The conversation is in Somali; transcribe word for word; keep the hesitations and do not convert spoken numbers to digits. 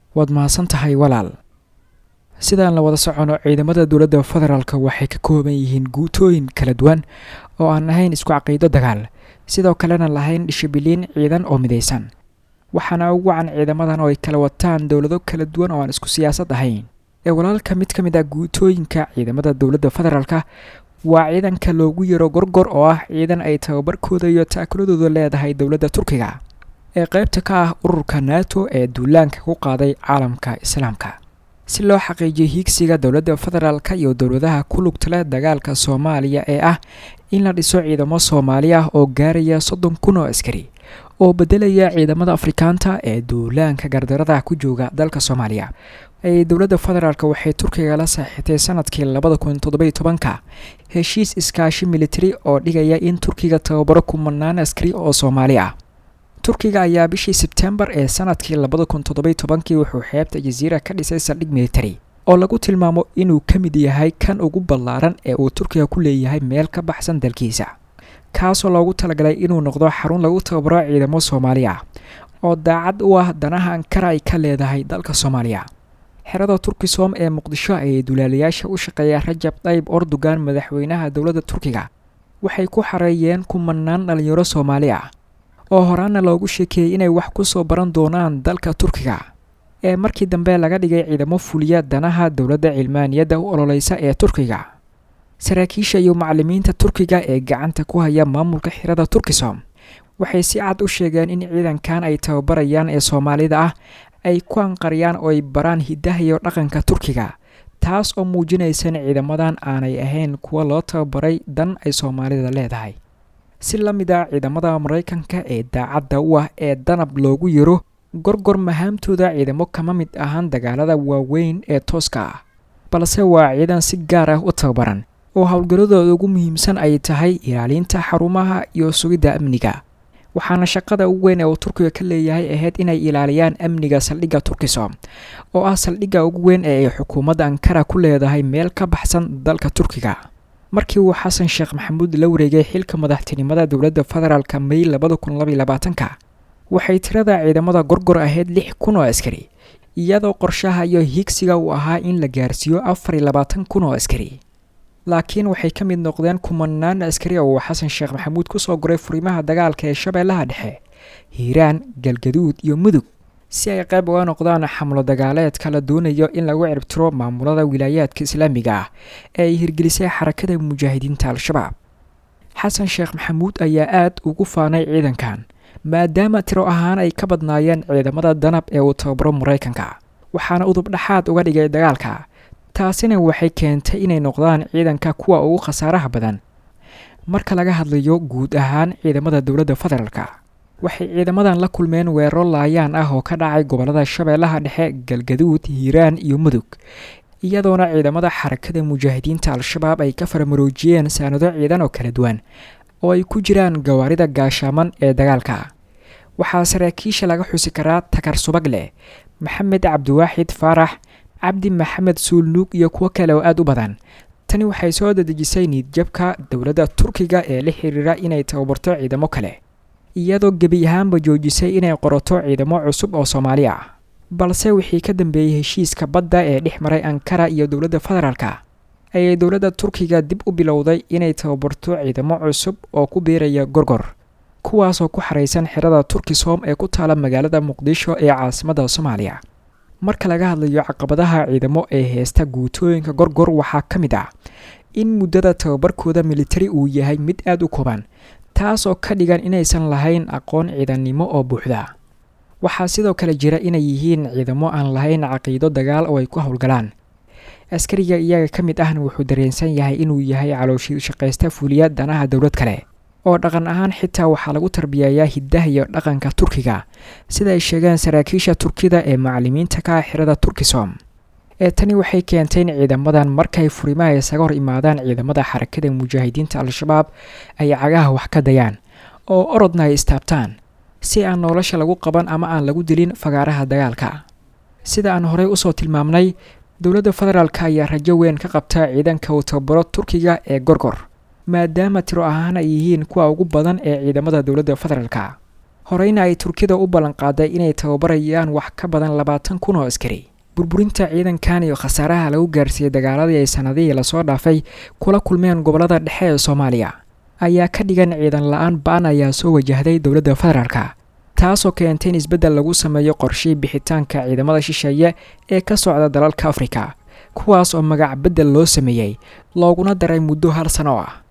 waad mahadsantahay walaal. sidaan la wada socono ciidamada dowladda federaalka waxay ka kooban yihiin guutooyin kala duwan oo aan ahayn isku caqiido dagaal, sidoo kalena lahayn dishibiliin ciidan oo midaysan. waxaana ugu wacan ciidamadan oo ay kala wataan dowlado kala duwan oo aan isku siyaasad ahayn. ee walaalka mid ka mid ah guutooyinka ciidamada dowladda federaalka waa ciidanka loogu yaro gorgor oo ah ciidan ay tababarkooda iyo taakuladooda leedahay dowladda Turkiga ee qaybta ka ah ururka NATO ee duulaanka ku qaaday caalamka Islaamka. si loo xaqiijiyo higsiga dowladda federaalka iyo dowladaha ku lugta leh dagaalka Soomaaliya ee ah in la dhiso ciidamo Soomaali ah oo gaaraya soddon kun oo askari oo bedelaya ciidamada Afrikaanta ee duulaanka gardarada ku jooga dalka Soomaaliya. ay dowladda federaalka waxay Turkiga la saxiixatay sanadkii laba kun iyo toddoba iyo toban heshiis iskaashi military oo dhigaya in Turkiga tababaro kumanaan askari oo Soomaali ah. Turkiga ayaa bishii September ee sanadkii laba kun iyo toddoba iyo toban wuxuu xeebta Jazeera ka dhisay saldhig military oo lagu tilmaamo inuu ka mid yahay kan ugu ballaaran ee uu Turkiga ku leeyahay meel ka baxsan dalkiisa, kaasoo loogu talagalay inuu noqdo xarun lagu tababaro ciidamo Soomaali ah oo daacad u ah danaha Ankara ay ka leedahay dalka Soomaaliya. xerada Turkisom ee Muqdisho ay duulaalayaasha u shaqeeya Rajab Tayyip Erdogan madaxweynaha dowladda Turkiga waxay ku xareeyeen kumanaan dhalinyaro Soomaali ah oo horaana loogu sheekeeyay inay wax ku soo baran doonaan dalka Turkiga ee markii dambe laga dhigay ciidamo fuliya danaha dowladda cilmaaniyadda u ololeysa ee Turkiga. saraakiisha iyo macallimiinta Turkiga ee gacanta ku haya maamulka xerada Turkisom waxay si cad u sheegeen in ciidankan ay tababarayaan ee Soomaalida ah ay ku anqariyaan oo ay baraan hidaha iyo dhaqanka Turkiga, taas oo muujinaysa in ciidamadan aanay ahayn kuwa loo tababaray dan ay Soomaalida leedahay. si la mid ah ciidamada Mareykanka ee daacadda u ah ee danab loogu yiro gorgor mahaamtooda ciidamo kama mid ahaan dagaalada waaweyn ee tooska ah, balse waa ciidan si gaar ah u tababaran oo hawlgaladooda ugu muhiimsan ay tahay ilaalinta xarumaha iyo sugidda amniga. waxaana shaqada ugu weyn ee uu Turkiga ka leeyahay ahayd inay ilaaliyaan amniga saldhigga Turkisom oo ah saldhigga ugu weyn ee ay xukuumadda Ankara ku leedahay meel ka baxsan dalka Turkiga. markii uu Xasan Sheekh Maxamuud la wareegay xilka madaxtinimada dowladda federaalka May laba kun iyo laba iyo labaatan waxay tirada ciidamada gorgor ahayd lix kun oo askari, iyadoo qorshaha iyo higsiga uu ahaa in la gaarsiiyo afar iyo labaatan kun oo askari. laakiin waxay ka mid noqdeen kumanaan askari oo Xasan Sheekh Maxamuud ku soo goray furimaha dagaalka ee Shabeellaha Dhexe, Hiiraan, Galgaduud iyo Mudug si ay qayb uga noqdaan xamlo dagaaleed kala doonayo in lagu ciribtiro maamulada wilaayadka Islaamiga ah ee ay hirgelisay xarakada mujaahidiinta Al-Shabaab. Xasan Sheekh Maxamuud ayaa aad ugu faanay ciidankan maadaama tiro ahaan ay ka badnaayeen ciidamada danab ee uu tababaro Mareykanka, waxaana udub dhaxaad uga dhigay dagaalka. taasina waxay keentay inay noqdaan ciidanka kuwa ugu khasaaraha badan marka laga hadlayo guud ahaan ciidamada dowladda federaalka. waxay ciidamadan la kulmeen weeraro laayaan ah oo ka dhacay gobolada Shabeellaha Dhexe, Galgaduud, Hiiraan iyo Mudug, iyadoona ciidamada xarakada mujaahidiinta Al-Shabaab ay ka farmaroojiyeen saanado ciidan oo kala duwan oo ay ku jiraan gawaarida gaashaaman ee dagaalka. waxaa saraakiisha laga xusi karaa Takar Subagle, Maxamed Cabdiwaaxid Faarax, Cabdi Maxamed Suulnuug iyo kuwa kale oo aad u badan. tani waxay soo dadejisay niyadjabka dowladda Turkiga ee la xiriira inay tababarto ciidamo kale, iyadoo gebi ahaanba joojisay inay qorato ciidamo cusub oo Soomaali ah. balse wixii ka dambeeyay heshiiska badda ee dhex maray Ankara iyo dowladda federaalka ayay dowladda Turkiga dib u bilowday inay tababarto ciidamo cusub oo ku biiraya gorgor, kuwaasoo ku xareysan xerada Turkisom ee ku taala magaalada Muqdisho ee caasimadda Soomaaliya. marka laga hadlayo caqabadaha ciidamo ee heesta guutooyinka gorgor waxaa ka mid ah in muddada tababarkooda military uu yahay mid aad u kooban, taasoo ka dhigan inaysan lahayn aqoon ciidannimo oo buuxda. waxaa sidoo kale jira inay yihiin ciidamo aan lahayn caqiido dagaal oo ay ku howlgalaan. askariga iyaga ka mid ahna wuxuu dareensan yahay inuu yahay calooshii shaqaysta fuliya danaha dowlad kale, oo dhaqan ahaan xitaa waxaa lagu tarbiyayaa hidaha iyo dhaqanka Turkiga sida ay sheegeen saraakiisha Turkida ee macallimiinta ka xirada Turkisom. ee tani waxay keentay in ciidamadan markay furimaha isaga hor imaadaan ciidamada xarakada mujaahidiinta Al-Shabaab ay cagaha wax ka dayaan oo orodna ay istaabtaan si aan nolosha lagu qaban ama aan lagu dilin fagaaraha dagaalka. sida aan horey u soo tilmaamnay, dowladda federaalka ayaa rajo weyn ka qabta ciidanka uu tababaro Turkiga ee gorgor, maadaama tiro ahaan ay yihiin kuwa ugu badan ee ciidamada dowladda federaalka. horeyna ay Turkida u ballan qaaday inay tababarayaan wax ka badan labaatan kun oo askari. burburinta ciidankan iyo khasaaraha lagu gaarsiiyay dagaaladii ay sanadihii la soo dhaafay kula kulmeen gobolada dhexe ee Soomaaliya ayaa ka dhigan ciidan la'aan baan ayaa soo wajahday dowladda federaalka, taasoo keentay in isbeddel lagu sameeyo qorshihii bixitaanka ciidamada shisheeye ee ka socda dalalka Afrika, kuwaas oo magac beddel loo sameeyay looguna daray muddo hal sano ah.